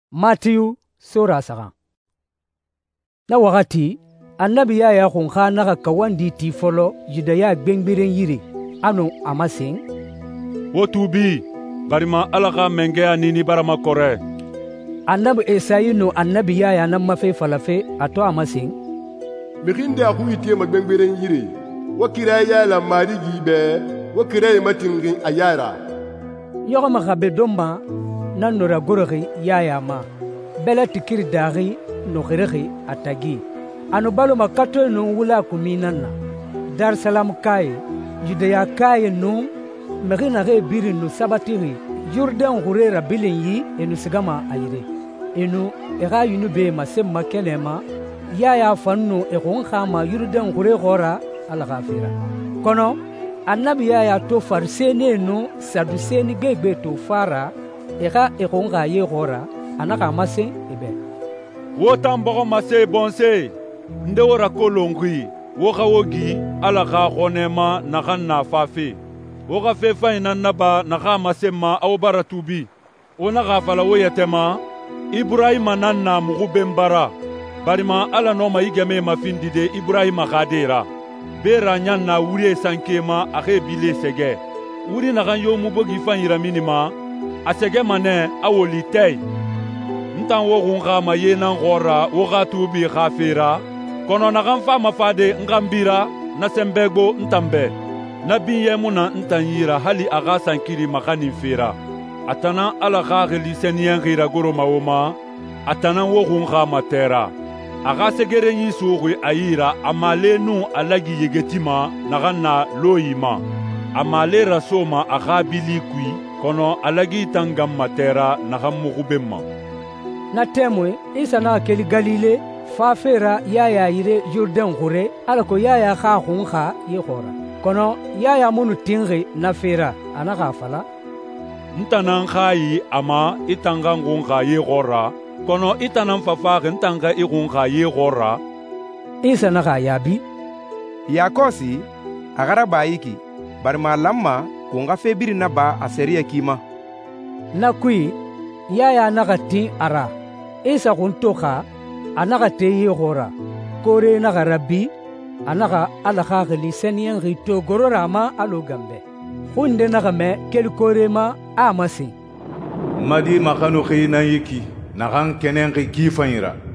Matiyu Sura sagan. Na wakati annabi Yaya khunka naga kawandi ti folo Yudaya gbengbiren yiri anu amasin. Wotubi barima alaka mengeya nini barama kore. Annabi Esayi no annabi Yaya na mafe falafe ato amasin. Mikinde akuite magbengbiren yiri wakira ya la marigi be wakira matingin ayara. Yoga magabe domba na nora gorogi Yaya ma bela tikir dari no geregi atagi anu balo makato no wula kuminana Dar Salam kai Judea kai no merina re biri no sabatiri Jordan hurera bilin yi enu sigama ayire enu era yunu be masem makelema Yaya fanno e gon khama Jordan hure gora ala gafira kono annabi Yaya to farsene no saduseni gegbe to fara eka ekonga ye gora anaka mase ebe Wotan bogo mase bonse nde wora kolongui woga wogi ala ga gonema naganna fafi woga fefa inannaba naga mase ma aw baratubi ona ga fala woyetema Ibrahima nanna mugubembara barima ala no ma igeme mafindide Ibrahima gadera bera nyanna wuri sankema ake bile sege wuri nagan yo mubogi fanyira minima asege mane awoli tey ntan wogun ma yenan gora woga tubi khafira kono nagan fa mafade ngambira na sembego ntambe na biye muna ntanyira hali aga sankiri makani fira atana ala khagli senien gira goro mawoma atana wogun matera aga segere yi sugi ayira amale nu alagi yegetima naganna loyima amale rasoma aga bilikui kono alagi tangam matera nagamugubemma na temwe isa na keli Galile fafera Yaya yire Jordan hure alako Yaya kha khunka ye khora kono Yaya munu tingi na fera anaka fala ntanan khayi ama itanga ngunga ye khora kono itanan fafa ntanga igunga ye khora isa na yabi yakosi agara bayiki barma lamma kunga febiri na ba aseriya kima na kui Yaya nagati ara isa kuntoka anaga te ye gora kore naga rabbi anaga alaka gli senien rito gorora ma alo gambe hunde naga me kel kore ma amasi madi makanu khina yiki nagan kenen ki fanyira